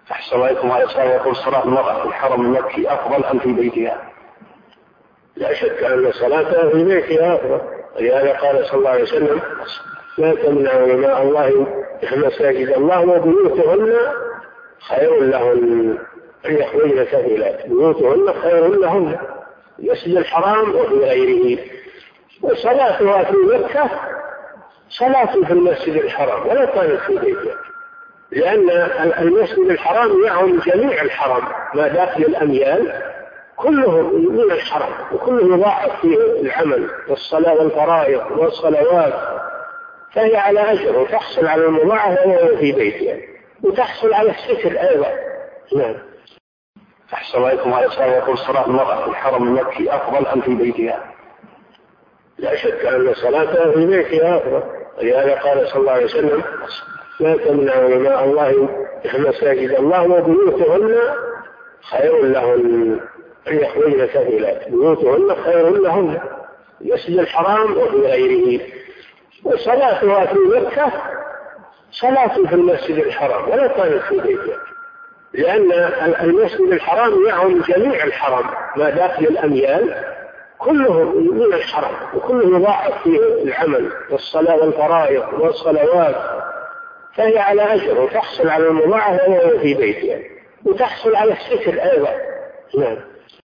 أحسن عليكم على يقول صلاة المرأة في الحرم المكي أفضل أم في بيتها؟ لا شك أن صلاتها في بيتها أفضل، ولهذا قال صلى الله عليه وسلم: لا تمنعوا إماء الله مساجد الله وبيوتهن خير لهن أن يخرجن سبيلات، بيوتهن خير لهن، المسجد الحرام وفي غيره. وصلاتها في مكة صلاة في المسجد الحرام ولا كانت في بيتها، لأن المسجد الحرام يعم جميع الحرم ما داخل الأميال كله من الحرم، وكله يضاعف فيه العمل والصلاة والفرائض والصلوات، فهي على أجر وتحصل على المضاعفة وهي في بيتها، وتحصل على الستر أيضا. نعم. أحسن عليكم على يقول صلاة المرأة في الحرم المكي أفضل أم في بيتها؟ لا شك أن صلاتها في بيتها أفضل، ولهذا قال صلى الله عليه وسلم: لا تمنعوا إماء الله مساجد الله وبيوتهن خير لهن أن يخرجن سبيلات، بيوتهن خير لهن، المسجد الحرام وفي غيره. وصلاتها في مكة صلاة في المسجد الحرام ولا كانت في بيتها، لأن المسجد الحرام يعم جميع الحرم ما داخل الأميال كله من الحرم، وكله يضاعف فيه العمل والصلاة والفرائض والصلوات، فهي على أجر وتحصل على المضاعفة وهي في بيتها، وتحصل على الستر أيضا. نعم.